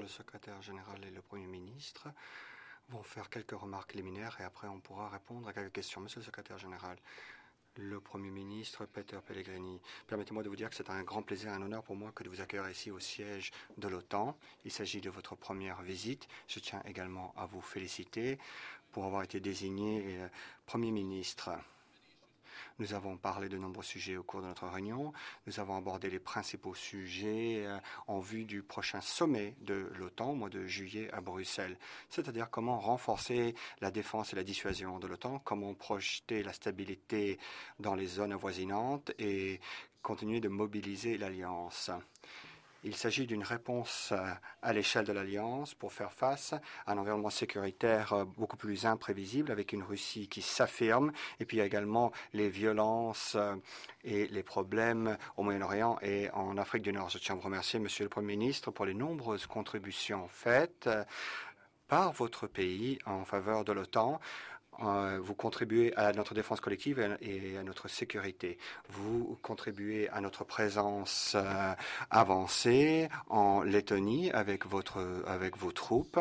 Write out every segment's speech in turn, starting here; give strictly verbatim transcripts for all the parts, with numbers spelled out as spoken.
le secrétaire général et le Premier ministre vont faire quelques remarques liminaires et après on pourra répondre à quelques questions. Monsieur le secrétaire général, le Premier ministre Peter Pellegrini, permettez-moi de vous dire que c'est un grand plaisir et un honneur pour moi que de vous accueillir ici au siège de l'OTAN. Il s'agit de votre première visite. Je tiens également à vous féliciter pour avoir été désigné euh, Premier ministre. Nous avons parlé de nombreux sujets au cours de notre réunion. Nous avons abordé les principaux sujets euh, en vue du prochain sommet de l'OTAN au mois de juillet à Bruxelles, c'est-à-dire comment renforcer la défense et la dissuasion de l'OTAN, comment projeter la stabilité dans les zones avoisinantes et continuer de mobiliser l'Alliance. Il s'agit d'une réponse à l'échelle de l'Alliance pour faire face à un environnement sécuritaire beaucoup plus imprévisible avec une Russie qui s'affirme et puis il y a également les violences et les problèmes au Moyen-Orient et en Afrique du Nord. Je tiens à vous remercier, Monsieur le Premier ministre, pour les nombreuses contributions faites par votre pays en faveur de l'OTAN. Euh, vous contribuez à notre défense collective et à notre sécurité. Vous contribuez à notre présence euh, avancée en Lettonie avec, votre, avec vos troupes.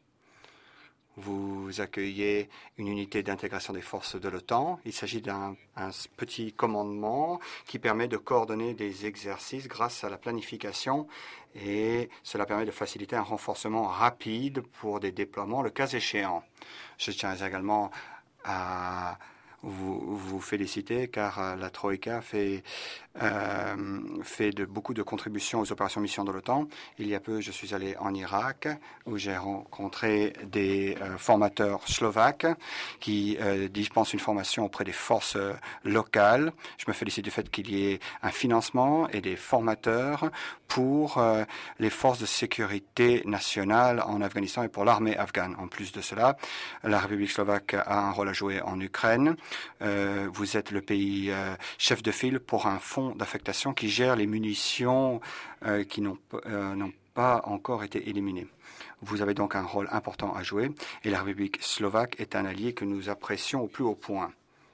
Vous accueillez une unité d'intégration des forces de l'OTAN. Il s'agit d'un petit commandement qui permet de coordonner des exercices grâce à la planification et cela permet de faciliter un renforcement rapide pour des déploiements le cas échéant. Je tiens également à vous, vous féliciter car la Troïka fait, euh, fait de, beaucoup de contributions aux opérations missions de l'OTAN. Il y a peu, je suis allé en Irak où j'ai rencontré des euh, formateurs slovaques qui euh, dispensent une formation auprès des forces euh, locales. Je me félicite du fait qu'il y ait un financement et des formateurs pour euh, les forces de sécurité nationale en Afghanistan et pour l'armée afghane. En plus de cela, la République slovaque a un rôle à jouer en Ukraine. Euh, vous êtes le pays euh, chef de file pour un fonds d'affectation qui gère les munitions euh, qui n'ont euh, n'ont pas encore été éliminées. Vous avez donc un rôle important à jouer et la République slovaque est un allié que nous apprécions au plus haut point.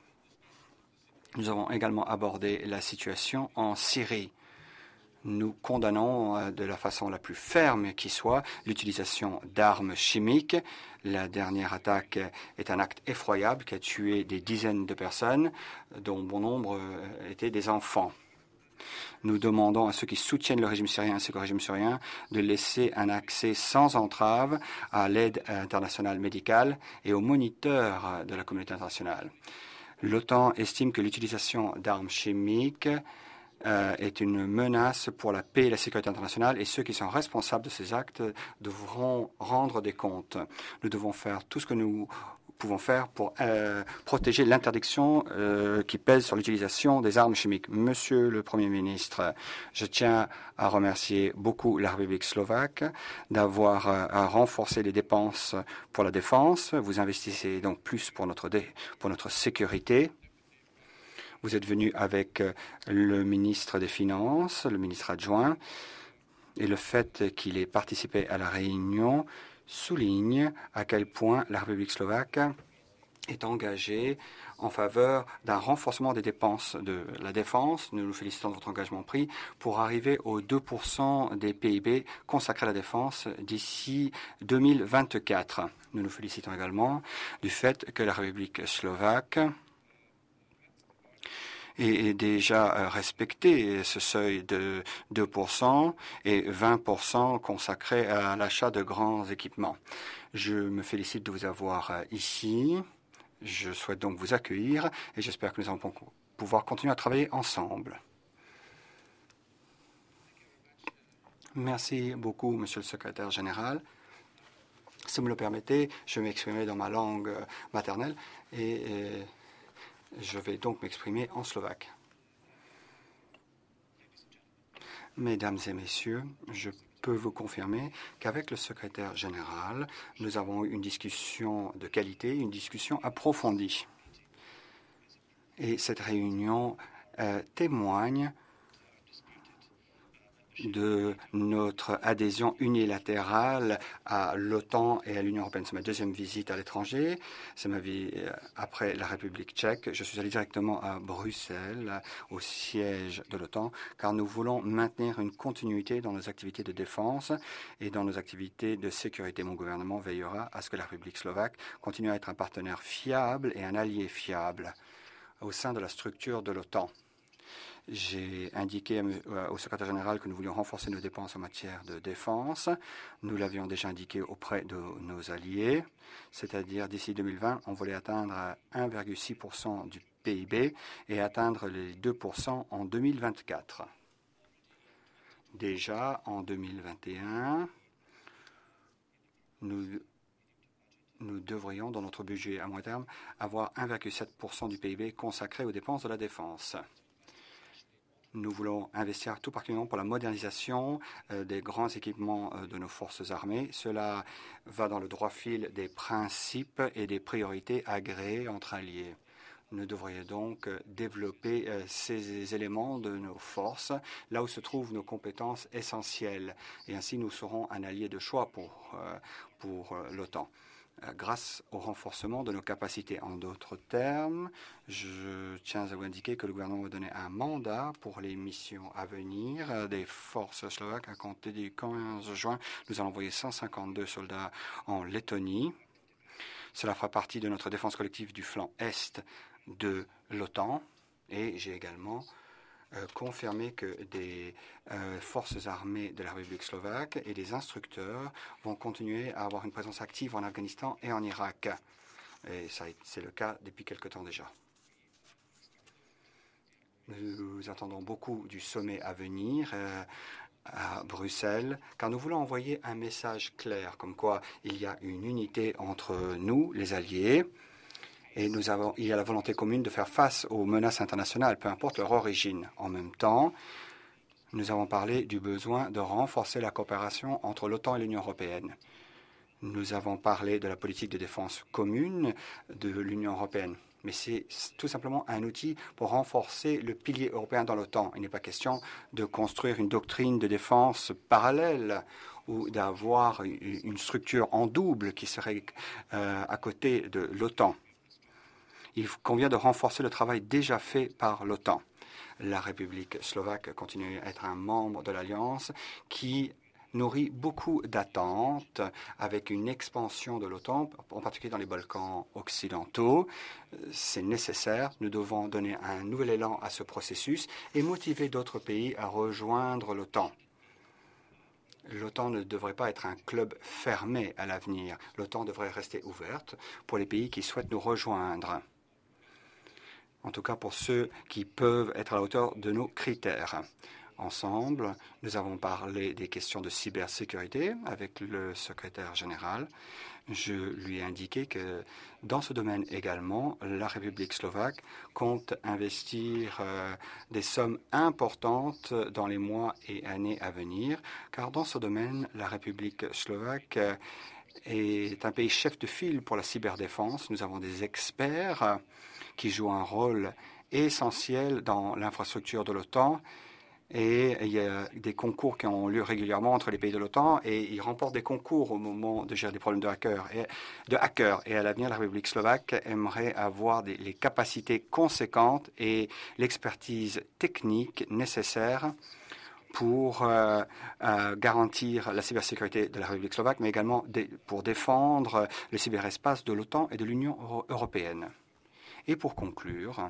Nous avons également abordé la situation en Syrie. Nous condamnons de la façon la plus ferme qui soit l'utilisation d'armes chimiques. La dernière attaque est un acte effroyable qui a tué des dizaines de personnes, dont bon nombre étaient des enfants. Nous demandons à ceux qui soutiennent le régime syrien ainsi qu'au régime syrien de laisser un accès sans entrave à l'aide internationale médicale et aux moniteurs de la communauté internationale. L'OTAN estime que l'utilisation d'armes chimiques Euh, est une menace pour la paix et la sécurité internationale et ceux qui sont responsables de ces actes devront rendre des comptes. Nous devons faire tout ce que nous pouvons faire pour euh, protéger l'interdiction euh, qui pèse sur l'utilisation des armes chimiques. Monsieur le Premier ministre, je tiens à remercier beaucoup la République slovaque d'avoir euh, renforcé les dépenses pour la défense. Vous investissez donc plus pour notre, dé pour notre sécurité. Vous êtes venu avec le ministre des Finances, le ministre adjoint, et le fait qu'il ait participé à la réunion souligne à quel point la République slovaque est engagée en faveur d'un renforcement des dépenses de la défense. Nous nous félicitons de votre engagement pris pour arriver aux deux pour cent des P I B consacrés à la défense d'ici deux mille vingt-quatre. Nous nous félicitons également du fait que la République slovaque et déjà respecté ce seuil de deux pour cent et vingt pour cent consacré à l'achat de grands équipements. Je me félicite de vous avoir ici. Je souhaite donc vous accueillir et j'espère que nous allons pouvoir continuer à travailler ensemble. Merci beaucoup, Monsieur le Secrétaire général. Si vous me le permettez, je vais m'exprimer dans ma langue maternelle et, et je vais donc m'exprimer en slovaque. Mesdames et messieurs, je peux vous confirmer qu'avec le secrétaire général, nous avons eu une discussion de qualité, une discussion approfondie. Et cette réunion euh, témoigne de notre adhésion unilatérale à l'OTAN et à l'Union européenne. C'est ma deuxième visite à l'étranger. C'est ma vie après la République tchèque. Je suis allé directement à Bruxelles, au siège de l'OTAN, car nous voulons maintenir une continuité dans nos activités de défense et dans nos activités de sécurité. Mon gouvernement veillera à ce que la République slovaque continue à être un partenaire fiable et un allié fiable au sein de la structure de l'OTAN. J'ai indiqué au secrétaire général que nous voulions renforcer nos dépenses en matière de défense. Nous l'avions déjà indiqué auprès de nos alliés, c'est-à-dire d'ici deux mille vingt, on voulait atteindre un virgule six pour cent du P I B et atteindre les deux pour cent en deux mille vingt-quatre. Déjà en deux mille vingt et un, nous, nous devrions, dans notre budget à moyen terme, avoir un virgule sept pour cent du P I B consacré aux dépenses de la défense. Nous voulons investir tout particulièrement pour la modernisation euh, des grands équipements euh, de nos forces armées. Cela va dans le droit fil des principes et des priorités agréées entre alliés. Nous devrions donc développer euh, ces éléments de nos forces, là où se trouvent nos compétences essentielles. Et ainsi, nous serons un allié de choix pour, euh, pour euh, l'OTAN, euh, grâce au renforcement de nos capacités. En d'autres termes, je tiens à vous indiquer que le gouvernement va donner un mandat pour les missions à venir euh, des forces slovaques. À compter du quinze juin, nous allons envoyer cent cinquante-deux soldats en Lettonie. Cela fera partie de notre défense collective du flanc Est de l'OTAN, et j'ai également euh, confirmé que des euh, forces armées de la République slovaque et des instructeurs vont continuer à avoir une présence active en Afghanistan et en Irak. Et ça, c'est le cas depuis quelque temps déjà. Nous attendons beaucoup du sommet à venir euh, à Bruxelles, car nous voulons envoyer un message clair, comme quoi il y a une unité entre nous, les alliés, et nous avons, il y a la volonté commune de faire face aux menaces internationales, peu importe leur origine. En même temps, nous avons parlé du besoin de renforcer la coopération entre l'OTAN et l'Union européenne. Nous avons parlé de la politique de défense commune de l'Union européenne. Mais c'est tout simplement un outil pour renforcer le pilier européen dans l'OTAN. Il n'est pas question de construire une doctrine de défense parallèle ou d'avoir une structure en double qui serait euh, à côté de l'OTAN. Il convient de renforcer le travail déjà fait par l'OTAN. La République slovaque continue à être un membre de l'Alliance qui nourrit beaucoup d'attentes avec une expansion de l'OTAN, en particulier dans les Balkans occidentaux. C'est nécessaire. Nous devons donner un nouvel élan à ce processus et motiver d'autres pays à rejoindre l'OTAN. L'OTAN ne devrait pas être un club fermé à l'avenir. L'OTAN devrait rester ouverte pour les pays qui souhaitent nous rejoindre. En tout cas pour ceux qui peuvent être à la hauteur de nos critères. Ensemble, nous avons parlé des questions de cybersécurité avec le secrétaire général. Je lui ai indiqué que dans ce domaine également, la République slovaque compte investir euh, des sommes importantes dans les mois et années à venir, car dans ce domaine, la République slovaque euh, est un pays chef de file pour la cyberdéfense. Nous avons des experts euh, qui jouent un rôle essentiel dans l'infrastructure de l'OTAN. Et il y a des concours qui ont lieu régulièrement entre les pays de l'OTAN et ils remportent des concours au moment de gérer des problèmes de hackers. Et, de hackers. Et à l'avenir, la République slovaque aimerait avoir des, les capacités conséquentes et l'expertise technique nécessaire pour euh, euh, garantir la cybersécurité de la République slovaque, mais également des, pour défendre le cyberespace de l'OTAN et de l'Union euro- européenne. Et pour conclure,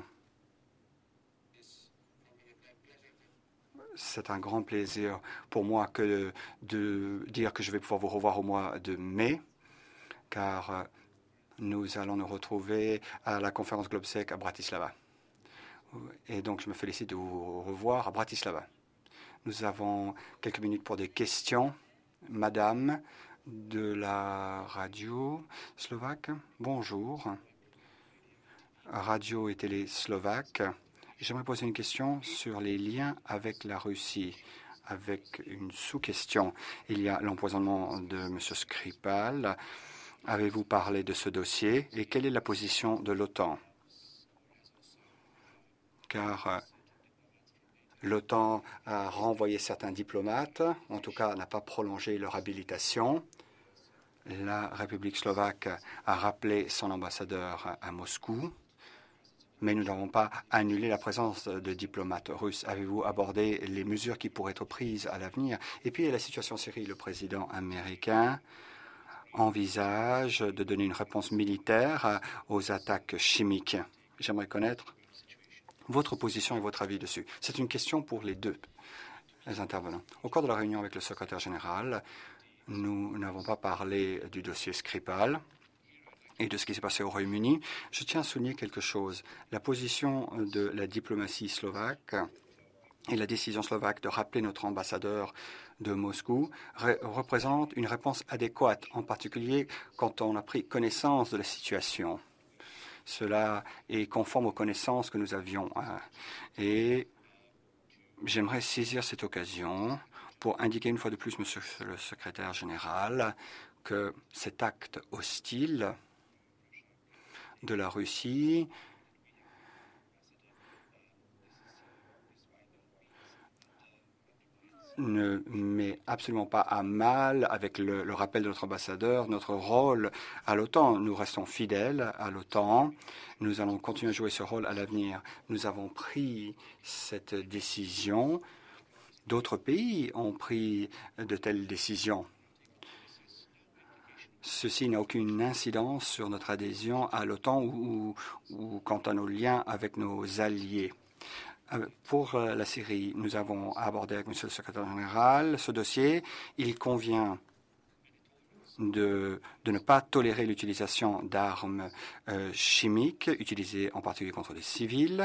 c'est un grand plaisir pour moi que de dire que je vais pouvoir vous revoir au mois de mai, car nous allons nous retrouver à la conférence GlobeSec à Bratislava. Et donc, je me félicite de vous revoir à Bratislava. Nous avons quelques minutes pour des questions. Madame de la radio slovaque, bonjour. Radio et télé slovaque. J'aimerais poser une question sur les liens avec la Russie, avec une sous-question. Il y a l'empoisonnement de M. Skripal. Avez-vous parlé de ce dossier et quelle est la position de l'OTAN? Car L'OTAN a renvoyé certains diplomates, en tout cas n'a pas prolongé leur habilitation. La République slovaque a rappelé son ambassadeur à Moscou, mais nous n'avons pas annulé la présence de diplomates russes. Avez-vous abordé les mesures qui pourraient être prises à l'avenir? Et puis, la situation en Syrie, le président américain envisage de donner une réponse militaire aux attaques chimiques. J'aimerais connaître votre position et votre avis dessus. C'est une question pour les deux les intervenants. Au cours de la réunion avec le secrétaire général, nous n'avons pas parlé du dossier Skripal et de ce qui s'est passé au Royaume-Uni. Je tiens à souligner quelque chose. La position de la diplomatie slovaque et la décision slovaque de rappeler notre ambassadeur de Moscou représente une réponse adéquate, en particulier quand on a pris connaissance de la situation. Cela est conforme aux connaissances que nous avions. Et j'aimerais saisir cette occasion pour indiquer une fois de plus, Monsieur le secrétaire général, que cet acte hostile de la Russie ne met absolument pas à mal, avec le, le rappel de notre ambassadeur, notre rôle à l'OTAN. Nous restons fidèles à l'OTAN. Nous allons continuer à jouer ce rôle à l'avenir. Nous avons pris cette décision. D'autres pays ont pris de telles décisions. Ceci n'a aucune incidence sur notre adhésion à l'OTAN ou, ou, ou quant à nos liens avec nos alliés. Pour la Syrie, nous avons abordé avec Monsieur le secrétaire général ce dossier. Il convient de, de ne pas tolérer l'utilisation d'armes euh, chimiques, utilisées en particulier contre des civils.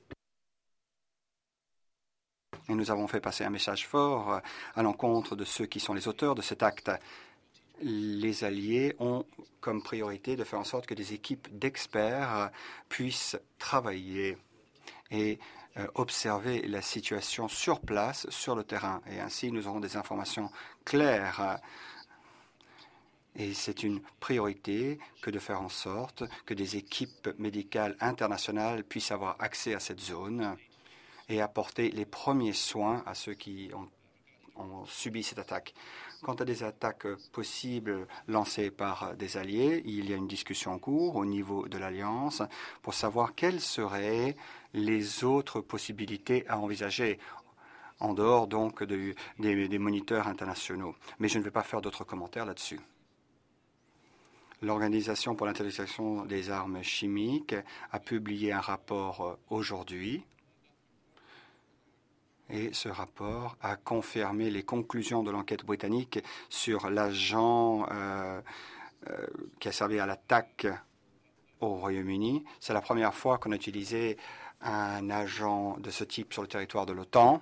Et nous avons fait passer un message fort à l'encontre de ceux qui sont les auteurs de cet acte. Les alliés ont comme priorité de faire en sorte que des équipes d'experts puissent travailler et euh, observer la situation sur place, sur le terrain. Et ainsi, nous aurons des informations claires. Et c'est une priorité que de faire en sorte que des équipes médicales internationales puissent avoir accès à cette zone et apporter les premiers soins à ceux qui ont, ont subi cette attaque. Quant à des attaques possibles lancées par des alliés, il y a une discussion en cours au niveau de l'Alliance pour savoir quelles seraient les autres possibilités à envisager, en dehors donc de, des, des moniteurs internationaux. Mais je ne vais pas faire d'autres commentaires là-dessus. L'Organisation pour l'interdiction des armes chimiques a publié un rapport aujourd'hui. Et ce rapport a confirmé les conclusions de l'enquête britannique sur l'agent euh, euh, qui a servi à l'attaque au Royaume-Uni. C'est la première fois qu'on a utilisé un agent de ce type sur le territoire de l'OTAN.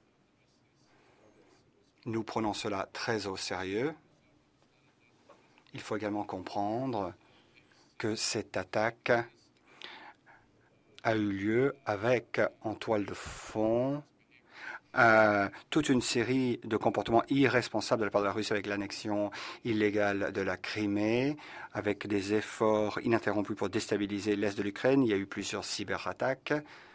Nous prenons cela très au sérieux. Il faut également comprendre que cette attaque a eu lieu avec en toile de fond Euh, toute une série de comportements irresponsables de la part de la Russie avec l'annexion illégale de la Crimée, avec des efforts ininterrompus pour déstabiliser l'est de l'Ukraine. Il y a eu plusieurs cyberattaques.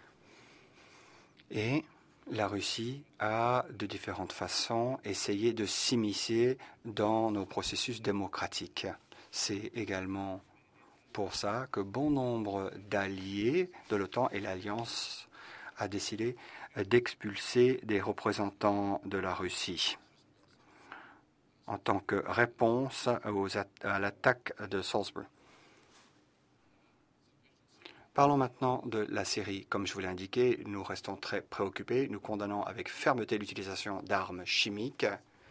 Et la Russie a, de différentes façons, essayé de s'immiscer dans nos processus démocratiques. C'est également pour ça que bon nombre d'alliés de l'OTAN et l'Alliance a décidé d'expulser des représentants de la Russie en tant que réponse aux à l'attaque de Salisbury. Parlons maintenant de la Syrie. Comme je vous l'ai indiqué, nous restons très préoccupés. Nous condamnons avec fermeté l'utilisation d'armes chimiques.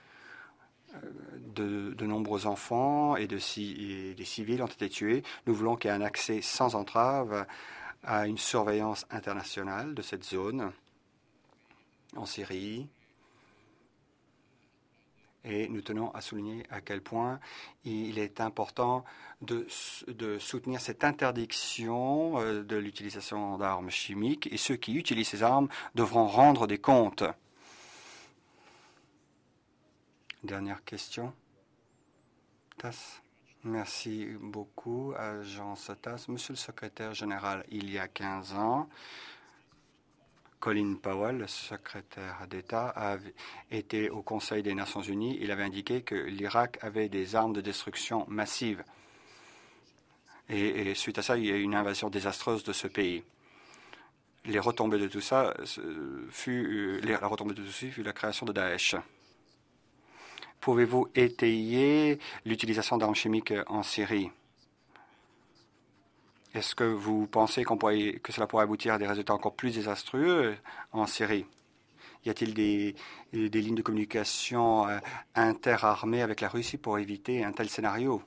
De, de nombreux enfants et, de, et des civils ont été tués. Nous voulons qu'il y ait un accès sans entrave à une surveillance internationale de cette zone en Syrie. Et nous tenons à souligner à quel point il est important de, de soutenir cette interdiction de l'utilisation d'armes chimiques, et ceux qui utilisent ces armes devront rendre des comptes. Dernière question. Tass. Merci beaucoup, agence Tass. Monsieur le secrétaire général, il y a quinze ans, Colin Powell, le secrétaire d'État, a été au Conseil des Nations Unies. Il avait indiqué que l'Irak avait des armes de destruction massive. Et, et suite à ça, il y a eu une invasion désastreuse de ce pays. Les retombées de tout ça fut, la retombée de tout ça fut la création de Daesh. Pouvez-vous étayer l'utilisation d'armes chimiques en Syrie? Est-ce que vous pensez qu'on pourrait, que cela pourrait aboutir à des résultats encore plus désastreux en Syrie? Y a-t-il des, des lignes de communication euh, interarmées avec la Russie pour éviter un tel scénario?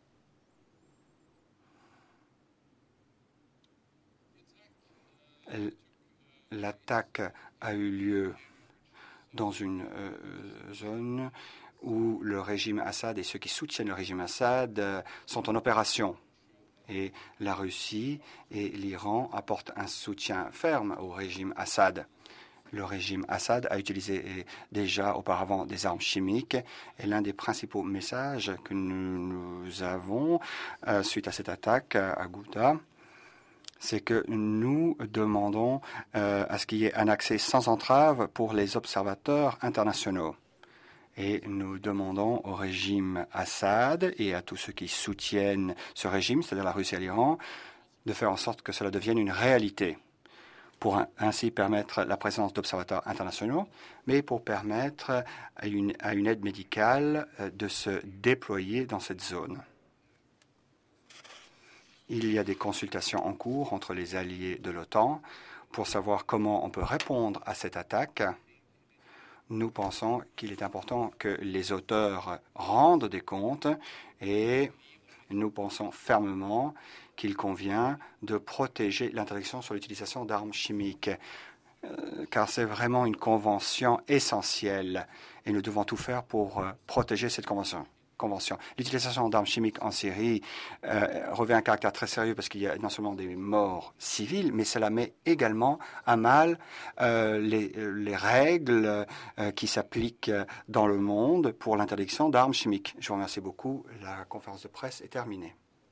L'attaque a eu lieu dans une euh, zone où le régime Assad et ceux qui soutiennent le régime Assad euh, sont en opération. Et la Russie et l'Iran apportent un soutien ferme au régime Assad. Le régime Assad a utilisé déjà auparavant des armes chimiques et l'un des principaux messages que nous, nous avons euh, suite à cette attaque à Ghouta, c'est que nous demandons euh, à ce qu'il y ait un accès sans entrave pour les observateurs internationaux. Et nous demandons au régime Assad et à tous ceux qui soutiennent ce régime, c'est-à-dire la Russie et l'Iran, de faire en sorte que cela devienne une réalité, pour ainsi permettre la présence d'observateurs internationaux, mais pour permettre à une, à une aide médicale de se déployer dans cette zone. Il y a des consultations en cours entre les alliés de l'OTAN pour savoir comment on peut répondre à cette attaque. Nous pensons qu'il est important que les auteurs rendent des comptes et nous pensons fermement qu'il convient de protéger l'interdiction sur l'utilisation d'armes chimiques, euh, car c'est vraiment une convention essentielle et nous devons tout faire pour euh, protéger cette convention. Convention. L'utilisation d'armes chimiques en Syrie euh, revêt un caractère très sérieux parce qu'il y a non seulement des morts civiles, mais cela met également à mal euh, les, les règles euh, qui s'appliquent dans le monde pour l'interdiction d'armes chimiques. Je vous remercie beaucoup. La conférence de presse est terminée.